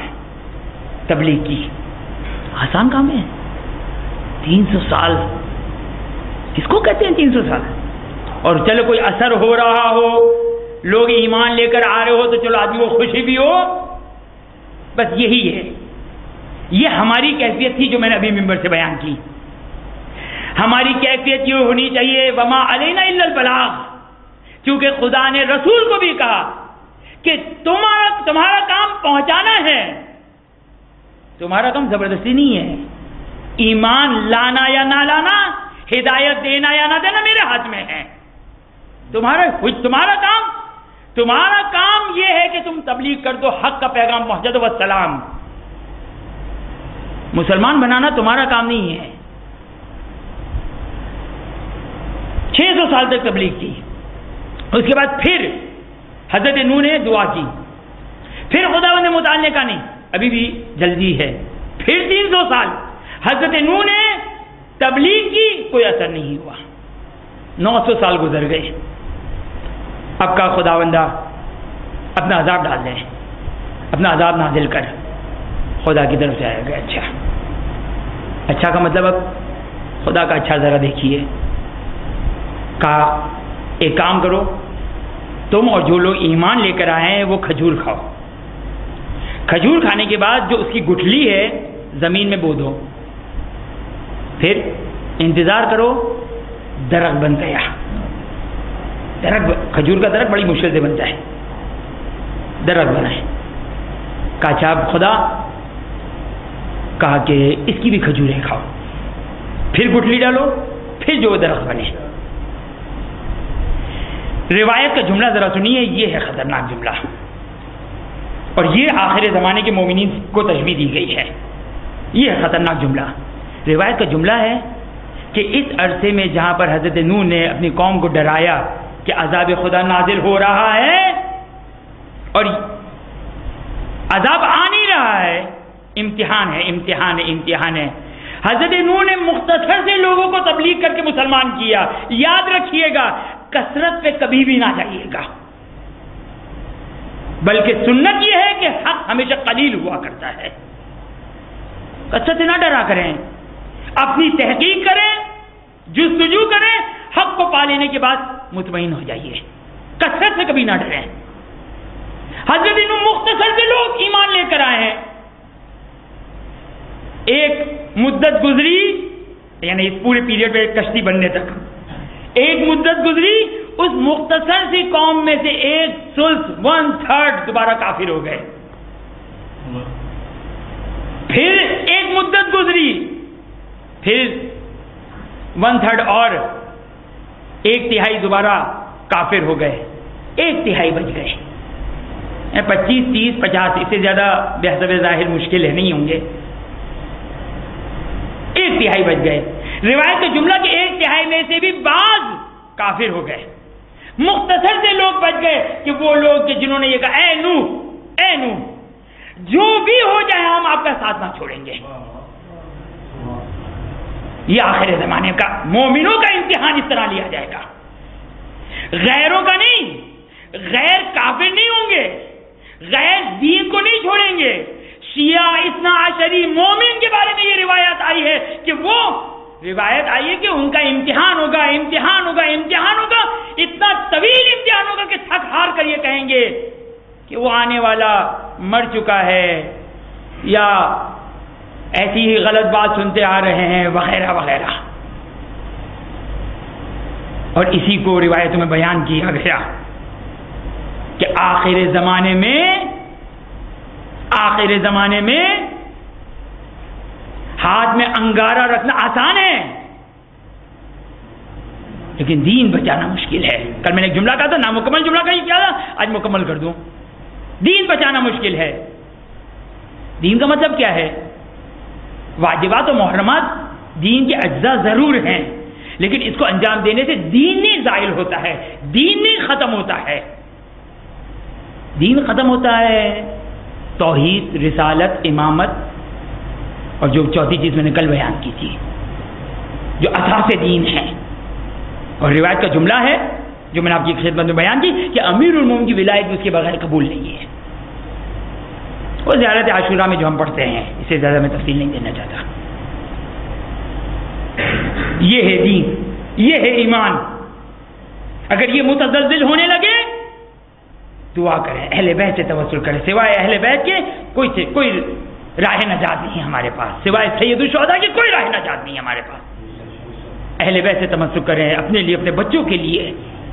تبلیغ کی، آسان کام ہے 300 سال کس کو کہتے ہیں 300 سال؟ اور چلو کوئی اثر ہو رہا ہو، لوگ ایمان لے کر آ رہے ہو تو چلو آدمی کو خوشی بھی ہو، بس یہی ہے. یہ ہماری کیفیت تھی جو میں نے ابھی ممبر سے بیان کی. ہماری کیفیت یہ ہونی چاہیے وما علینا الا البلاغ، کیونکہ خدا نے رسول کو بھی کہا کہ تمہارا کام پہنچانا ہے، تمہارا کام زبردستی نہیں ہے. ایمان لانا یا نہ لانا، ہدایت دینا یا نہ دینا میرے ہاتھ میں ہے. تمہارا کام یہ ہے کہ تم تبلیغ کر دو، حق کا پیغام پہنچا دو، والسلام. مسلمان بنانا تمہارا کام نہیں ہے. 600 سال تک تبلیغ کی. اس کے بعد پھر حضرت نوح نے دعا کی، پھر خدا نے متعلق کا نہیں، ابھی بھی جلدی ہے. پھر 300 سال حضرت نوح نے تبلیغ کی، کوئی اثر نہیں ہوا. 900 سال گزر گئے. اب کا خداوندہ اپنا عذاب ڈال دیں، اپنا عذاب نازل کر. خدا کی طرف سے آئے گا. اچھا کا مطلب اب خدا کا اچھا ذرا دیکھیے. کہا ایک کام کرو، تم اور جو لوگ ایمان لے کر آئے ہیں وہ کھجور کھاؤ. کھجور کھانے کے بعد جو اس کی گٹھلی ہے زمین میں بو دو، پھر انتظار کرو، درخت بن گیا. کھجور کا درخت بڑی مشکل سے بنتا ہے، درخت بنا ہے. کہا اچھا خدا، کہا کہ اس کی بھی کھجوریں کھاؤ، پھر گٹھلی ڈالو، پھر جو درخت بنے. روایت کا جملہ ذرا سنیے، یہ ہے خطرناک جملہ، اور یہ آخر زمانے کے مومنین کو تشبیہ دی گئی ہے. یہ ہے خطرناک جملہ. روایت کا جملہ ہے کہ اس عرصے میں جہاں پر حضرت نوح نے اپنی قوم کو ڈرایا کہ عذاب خدا نازل ہو رہا ہے اور عذاب آ نہیں رہا ہے، امتحان ہے. حضرت نوح نے مختصر سے لوگوں کو تبلیغ کر کے مسلمان کیا. یاد رکھیے گا، کثرت پہ کبھی بھی نہ جائیے گا، بلکہ سنت یہ ہے کہ حق ہمیشہ قلیل ہوا کرتا ہے. کثرت سے نہ ڈرا کریں، اپنی تحقیق کریں، جستجو کریں، حق کو پا لینے کے بعد مطمئن ہو جائیے. کثرت سے کبھی نہ ڈریں. حضرت نوح مختصر سے لوگ ایمان لے کر آئے ہیں. ایک مدت گزری، یعنی اس پورے پیریڈ میں کشتی بننے تک ایک مدت گزری، اس مختصر سی قوم میں سے 1/3 دوبارہ کافر ہو گئے. پھر ایک مدت گزری، پھر 1/3 اور 1/3 دوبارہ کافر ہو گئے. 1/3 بچ گئے. 25, 30, 50 اس سے زیادہ بحسب ظاہر مشکل ہے، نہیں ہوں گے. 1/3 بچ گئے. روایت کا جملہ کہ 1/3 میں سے بھی بعض کافر ہو گئے. مختصر سے لوگ بچ گئے کہ وہ لوگ کہ جنہوں نے یہ کہا اے نوح جو بھی ہو جائے ہم آپ کا ساتھ نہ چھوڑیں گے. یہ آخر زمانے کا مومنوں کا امتحان اس طرح لیا جائے گا، غیروں کا نہیں. غیر کافر نہیں ہوں گے، غیر دین کو نہیں چھوڑیں گے. شیعہ اثنا عشری مومن کے بارے میں یہ روایت آئی ہے کہ وہ روایت آئی ہے کہ ان کا امتحان ہوگا. اتنا طویل امتحان ہوگا کہ تھک ہار کر یہ کہیں گے کہ وہ آنے والا مر چکا ہے، یا ایسی ہی غلط بات سنتے آ رہے ہیں وغیرہ وغیرہ. اور اسی کو روایت میں بیان کیا گیا کہ آخر زمانے میں ہاتھ میں انگارہ رکھنا آسان ہے، لیکن دین بچانا مشکل ہے. کل میں نے ایک جملہ کہا تھا، نامکمل جملہ کہیں کیا تھا، آج مکمل کر دوں. دین بچانا مشکل ہے. دین کا مطلب کیا ہے؟ واجبات و محرمات دین کے اجزاء ضرور ہیں، لیکن اس کو انجام دینے سے دین نہیں زائل ہوتا ہے، دین نہیں ختم ہوتا ہے. دین ختم ہوتا ہے توحید، رسالت، امامت، اور جو چوتھی چیز میں نے کل بیان کی تھی جو اساس دین ہے. اور روایت کا جملہ ہے جو میں نے آپ کی خدمت میں بیان کی کہ امیر المومنین کی ولایت بھی اس کے بغیر قبول نہیں ہے. وہ زیارت عاشورہ میں جو ہم پڑھتے ہیں، اس سے زیادہ میں تفصیل نہیں دینا چاہتا. یہ ہے دین. یہ ہے ایمان. اگر یہ متزلزل ہونے لگے دعا کریں, اہل بیت سے توسل کریں. سوائے اہل بیت کے کوئی راہ نجات نہیں ہے ہمارے پاس, سوائے سید الشہداء کی کوئی راہ نجات نہیں ہے ہمارے پاس. اہل بیت سے تمسک کریں اپنے لیے, اپنے بچوں کے لیے.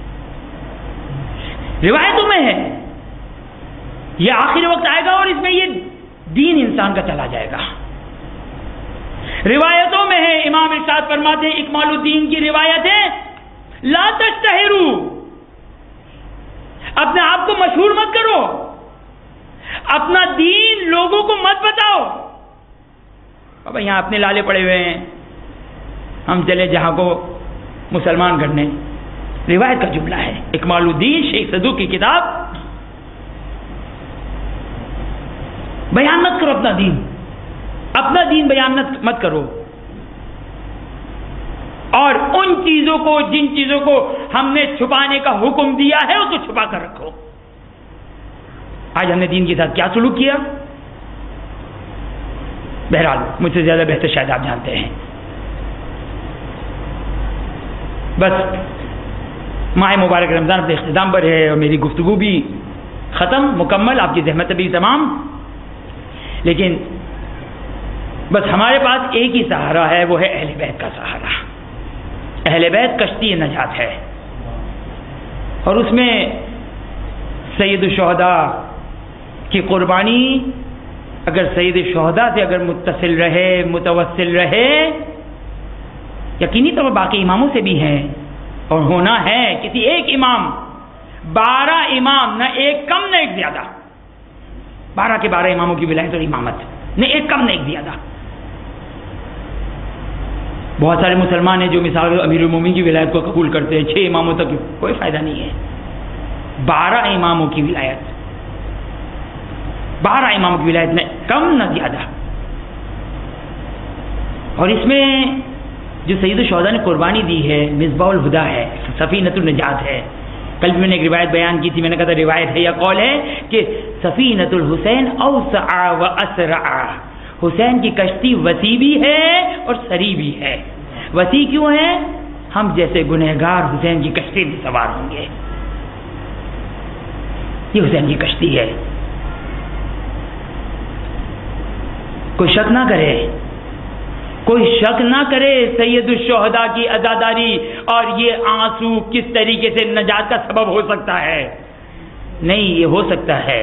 روایتوں میں ہے یہ آخری وقت آئے گا اور اس میں یہ دین انسان کا چلا جائے گا. روایتوں میں ہے, امام ارشاد فرماتے ہیں, اکمال الدین کی روایت ہے, لا تشتہروا, اپنے آپ کو مشہور مت کرو, اپنا دین لوگوں کو مت بتاؤ. اب یہاں اپنے لالے پڑے ہوئے ہیں, ہم چلے جہاں کو مسلمان کرنے. روایت کا جملہ ہے, اکمال الدین شیخ صدوق کی کتاب. بیان مت کرو اپنا دین بیان مت کرو. اور ان چیزوں کو, جن چیزوں کو ہم نے چھپانے کا حکم دیا ہے اس کو چھپا کر رکھو. آج ہم نے دین کے ساتھ کیا سلوک کیا؟ بہرحال مجھ سے زیادہ بہتر شاید آپ جانتے ہیں. بس ماہ مبارک رمضان اپنے اختتام پر ہے اور میری گفتگو بھی ختم, مکمل, آپ کی زحمت بھی تمام. لیکن بس ہمارے پاس ایک ہی سہارا ہے, وہ ہے اہل بیت کا سہارا. اہل بیت کشتی نجات ہے, اور اس میں سید الشہداء کی قربانی اگر سید الشہداء سے اگر متصل رہے, متوسل رہے, یقینی طور پر باقی اماموں سے بھی ہیں اور ہونا ہے. کسی ایک امام, 12 امام, نہ ایک کم نہ ایک زیادہ, 12 کے 12 اماموں کی ولایت اور امامت, نہ ایک کم نہ ایک زیادہ. بہت سارے مسلمان ہیں جو مثال امیر المومنین کی ولایت کو قبول کرتے ہیں, 6 اماموں تک کوئی فائدہ نہیں ہے. 12 اماموں کی ولایت, 12 اماموں کی ولایت, نہ کم نہ زیادہ. اور اس میں جو سید الشہداء نے قربانی دی ہے مصباح الہدیٰ ہے, سفینۃ النجات ہے. کل بھی میں نے ایک روایت بیان کی تھی, میں نے کہا تھا روایت ہے یا قول ہے کہ سفینۃ الحسین اوسع و اسرع, حسین کی کشتی وسیع بھی ہے اور سری بھی ہے. وسیع کیوں ہے؟ ہم جیسے گنہگار حسین کی کشتی میں سوار ہوں گے. یہ حسین کی کشتی ہے. کوئی شک نہ کرے, کوئی شک نہ کرے سید الشہداء کی عزاداری اور یہ آنسو کس طریقے سے نجات کا سبب ہو سکتا ہے. نہیں, یہ ہو سکتا ہے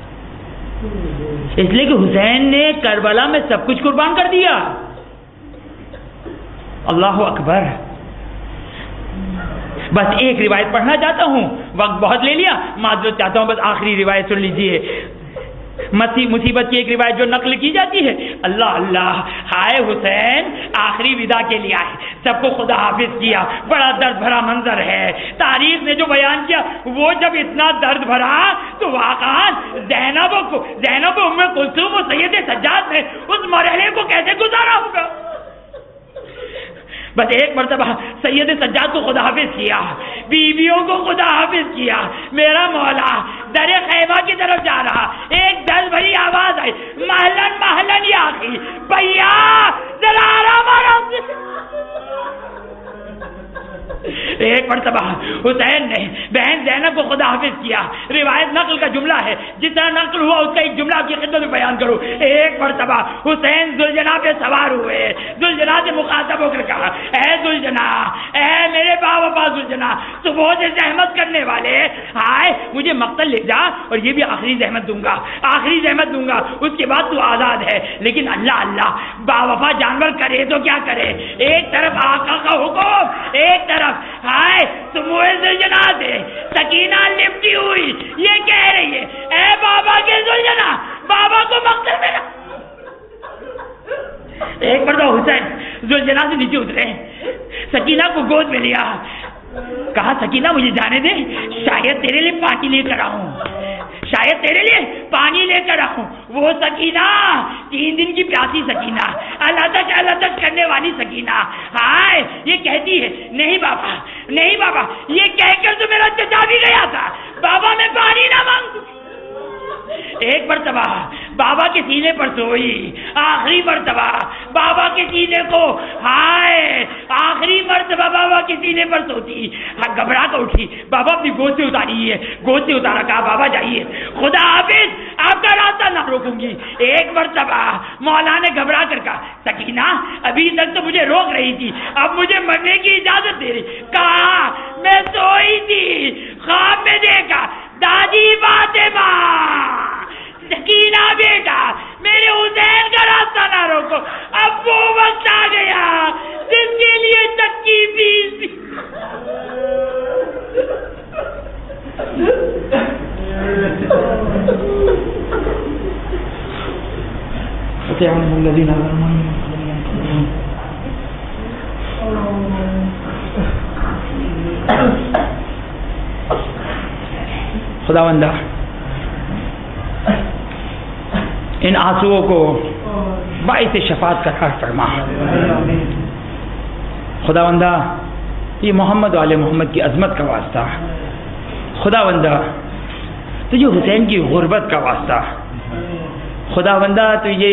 اس لیے کہ حسین نے کربلا میں سب کچھ قربان کر دیا. اللہ اکبر. بس ایک روایت پڑھنا چاہتا ہوں, وقت بہت لے لیا, معذرت چاہتا ہوں, بس آخری روایت سن لیجئے. مصیبت کی ایک روایت جو نقل کی جاتی ہے, اللہ اللہ, ہائے حسین آخری ودا کے لیے آئے, سب کو خدا حافظ کیا, بڑا درد بھرا منظر ہے. تاریخ نے جو بیان کیا وہ جب اتنا درد بھرا تو واقعا زینب ام کلثوم و سید سجاد نے اس مرحلے کو کیسے گزارا ہوگا. بس ایک مرتبہ سید سجاد کو خدا حافظ کیا, بیویوں کو خدا حافظ کیا. میرا مولا در خیمہ کی طرف جا رہا, ایک درد بھری آواز آئی, محلن محلن یا آخی بھیا ذرا آرام آرام سے. ایک مرتبہ حسین نے بہن زینب کو خدا حافظ کیا. روایت نقل کا جملہ ہے, جس طرح نقل ہوا اس کا ایک جملہ کی خدمت میں بیان کروں. ایک مرتبہ حسین ذوالجناح پہ سوار ہوئے, ذوالجناح سے مخاطب ہو کر کہا, اے ذوالجناح, اے میرے با وفا ذوالجناح, صبح سے زحمت کرنے والے, ہائے مجھے مقتل لے جا اور یہ بھی آخری زحمت دوں گا, آخری زحمت دوں گا, اس کے بعد تو آزاد ہے. لیکن اللہ اللہ, با وفا جانور کرے تو کیا کرے, ایک طرف آقا کا حکم, ایک طرف ہائے سموع ذوالجناح سے سکینہ لپٹی ہوئی یہ کہہ رہی ہے, اے بابا کے ذوالجناح, بابا کو مقتل ملا. ایک مرتبہ حسین ذوالجناح سے نیچے اترے, سکینہ کو گود میں لیا, کہا سکینہ مجھے جانے دے, شاید تیرے لیے پانی لے کر آؤں, شاید تیرے لیے پانی لے کر آؤں. وہ سکینہ 3 دن کی پیاسی سکینہ, اللہ تک کرنے والی سکینہ, ہائے یہ کہتی ہے نہیں بابا, نہیں بابا, یہ کہہ کر تو میرا چچا بھی گیا تھا, بابا میں پانی نہ مانگوں. ایک مرتبہ با بابا کے سینے پر سوئی آخری مرتبہ بابا کے سینے کو، ہائے آخری مرتبہ بابا کے سینے پر سوتی، گھبرا کر اٹھی، بابا اپنی گود سے اتاری ہے، گود سے اتارا، کہا بابا جائیے، خدا حافظ، آپ کا راستہ نہ روکوں گی۔ ایک مرتبہ مولا نے گھبرا کر کہا سکینہ ابھی تک تو مجھے روک رہی تھی، اب مجھے مرنے کی اجازت دے رہی۔ کہا میں سوئی تھی، خواب میں دیکھا دادی فاطمہ، سکینہ بیٹا میرے حسین کا راستہ نہ روکو، اب وہ وقت آ گیا جس کے لیے چکی پیس دی۔ خداوندہ ان آنسوؤں کو باعث شفاعت قرار فرما۔ خداوندہ یہ محمد و آل محمد کی عظمت کا واسطہ، خداوندہ تجھے حسین کی غربت کا واسطہ، خداوندہ تجھے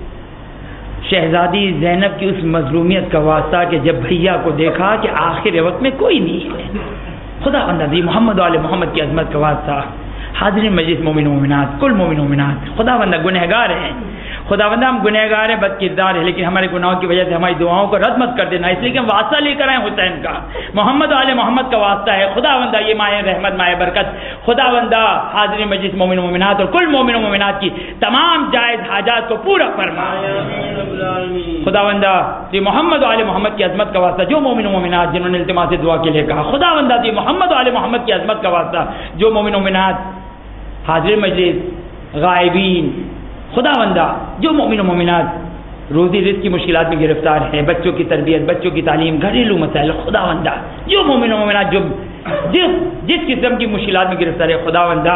شہزادی زینب کی اس مظلومیت کا واسطہ کہ جب بھیا کو دیکھا کہ آخر وقت میں کوئی نہیں ہے، خداوندہ دی محمد و آل محمد کی عظمت کا واسطہ، حاضرین مجلس مومن و مومنات، کل مومن و مومنات، خداوندہ گنہگار ہیں، خداوندہ ہم گنہگار ہیں، بد کردار ہیں، لیکن ہمارے گناہوں کی وجہ سے ہماری دعاؤں کو رد مت کر دینا، اس لیے کہ ہم واسطہ لے کر آئے حسین کا، محمد و آل محمد کا واسطہ ہے، خداوندہ یہ ماہ رحمت ماہ برکت، خداوندہ حاضرین مجلس مومن و مومنات اور کل مومن و مومنات کی تمام جائز حاجات کو پورا فرما۔ خداوندہ یہ محمد و آل محمد کی عظمت کا واسطہ جو مومن و مومنات جنہوں نے التماس دعا کے لیے کہا، خداوندہ یہ محمد و آل محمد کی عظمت کا واسطہ جو مومن و مومنات حاضر مجلس غائبین، خداوندہ جو مومن و مومنات روزی رزق کی مشکلات میں گرفتار ہیں، بچوں کی تربیت، بچوں کی تعلیم، گھریلو مسائل، خداوندہ جو مومن و مومنات جو جس قسم کی مشکلات میں گرفتار ہے، خداوندہ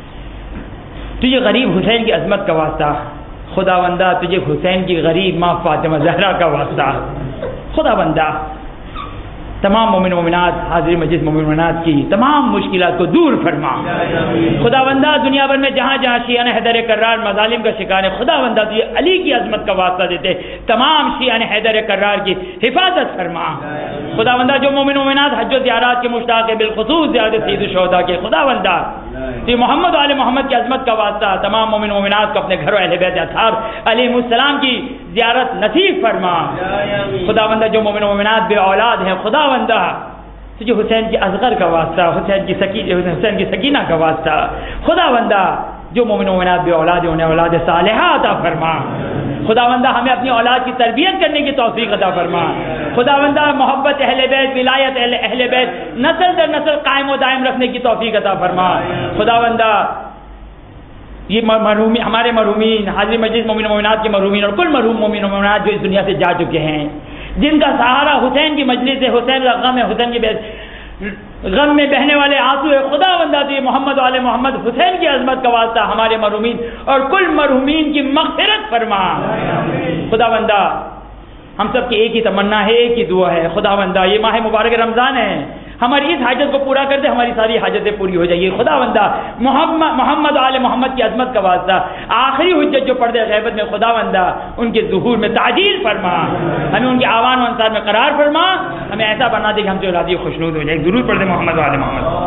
تجھے غریب حسین کی عظمت کا واسطہ، خداوندہ تجھے حسین کی غریب ماں فاطمہ زہرا کا واسطہ، خداوندہ تمام مومن و مومنات حاضر مجلس مومن و مومنات کی تمام مشکلات کو دور فرما۔ خداوندہ دنیا بھر میں جہاں جہاں شیعان حیدر کرار مظالم کا شکار ہے، خداوندہ تجھے علی کی عظمت کا واسطہ دیتے تمام شیعان حیدر کرار کی حفاظت فرما۔ خداوندہ جو مومن و مومنات حج و زیارات کے مشتاق ہیں، بالخصوص زیارت سید الشہداء کے، خداوندہ تو محمد و آل محمد کی عظمت کا واسطہ تمام مومن و مومنات کو اپنے گھروں اہل بیت اطہار علیہ السلام کی زیارت نصیب فرما۔ خداوندہ جو مومن و مومنات بے اولاد ہیں، خداوندہ تجھے حسین کی اصغر کا واسطہ، حسین کی سکینہ کا واسطہ، خداوندہ جو مومن و مومنات بے اولاد ہیں انہیں اولاد صالحہ عطا فرما۔ خداوندہ ہمیں اپنی اولاد کی تربیت کرنے کی توفیق عطا فرما۔ خداوندہ محبت اہل بیت، ولایت اہل بیت نسل در نسل قائم و دائم رکھنے کی توفیق عطا فرما۔ خداوندہ یہ مرحومین، ہمارے مرحومین حاضر مجلس مومن و مومنات کے مرحومین اور کل مرحوم مومن و مومنات جو اس دنیا سے جا چکے ہیں، جن کا سہارا حسین کی مجلس ہے، حسین کا غم ہے، حسین کی غم میں بہنے والے آنسو ہے، خداوندہ تو یہ محمد و آل محمد حسین کی عظمت کا واسطہ ہمارے مرحومین اور کل مرحومین کی مغفرت فرما۔ خداوندہ ہم سب کی ایک ہی تمنا ہے، ایک ہی دعا ہے، خداوندہ یہ ماہ مبارک رمضان ہے، ہماری اس حاجت کو پورا کر دے، ہماری ساری حاجتیں پوری ہو جائیں۔ خداوندہ محمد آل محمد کی عظمت کا واسطہ آخری حجت جو پردے غیبت میں، خداوندہ ان کے ظہور میں تعجیل فرما، ہمیں ان کے آوان و انصار میں قرار فرما، ہمیں ایسا بنا دے کہ ہم سے اولادی خوشنود ہو جائے۔ ضرور پڑھ دے محمد آل محمد۔